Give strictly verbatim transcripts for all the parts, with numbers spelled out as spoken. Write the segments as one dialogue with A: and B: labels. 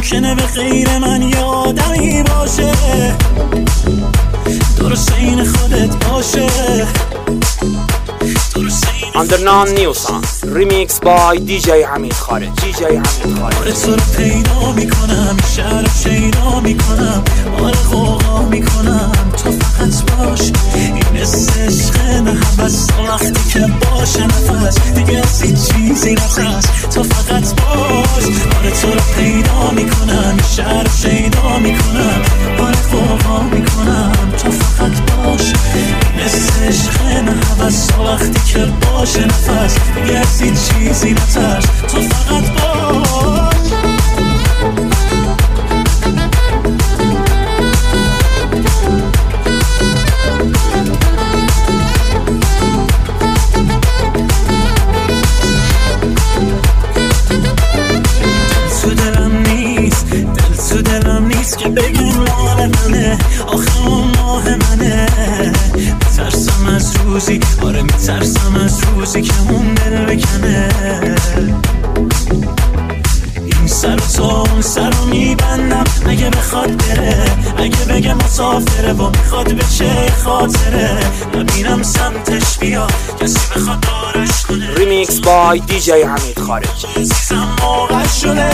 A: ممکنه به غیر من یه آدمی باشه، درست این خودت باشه.
B: Undernon New Song Remix by دی جی حمید خارج دی جی حمید خارج.
A: آره تو رو پیدا میکنم، شهر پیدا میکنم، آره غوغا میکنم، تو فقط باش. این عشق نه حوث، وقتی که باشه نفس دیگه از هیچ چیزی نترس، تو فقط باش. آره تو رو پیدا میکنم، شهر پیدا میکنم، آره غوغا میکنم، تو فقط باش. این عشق نه حوث، وقتی که باشه نفس دیگه از هیچ چیزی نترس، تو فقط باش. تو دلم نیست، دل تو دلم نیست که بگم مال منه، آخه اون ماه منه. میترسم از روزی، آره میترسم از روزی که اون دل بکنه. این سر تو اون سر رو میبندم اگه بخواد بره، اگه بگه مسافره و میخواد بچه خاطره. نبینم سمتش بیا کسی بخواد دارش کنه.
B: ریمیکس بای دی جی حمید خارج.
A: عزیزم موقع شده،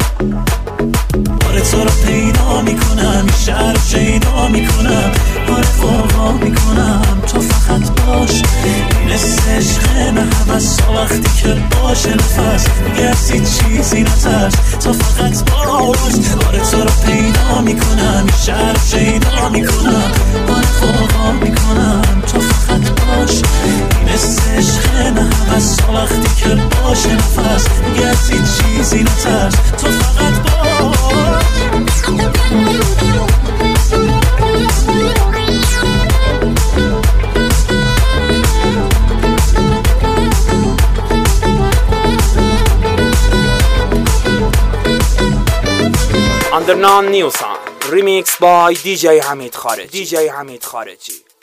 A: آره تو رو پیدا میکنم، این شهر رو پیدا میکنم، آره غوغا میکنم، تو فقط باش. این عشق نه حوث، وقتی که باشه نفس دیگه از هیچ چیزی نترس، تو فقط باش. آره تو رو پیدا میکنم، این شهر رو پیدا میکنم، آره غوغا میکنم، تو فقط باش. این عشق نه حوث، وقتی که باشه نفس دیگه از هیچ چیزی نترس، تو فقط باش.
B: Undernon New Song Remix by دی جی حمید خارج دی جی حمید خارجی.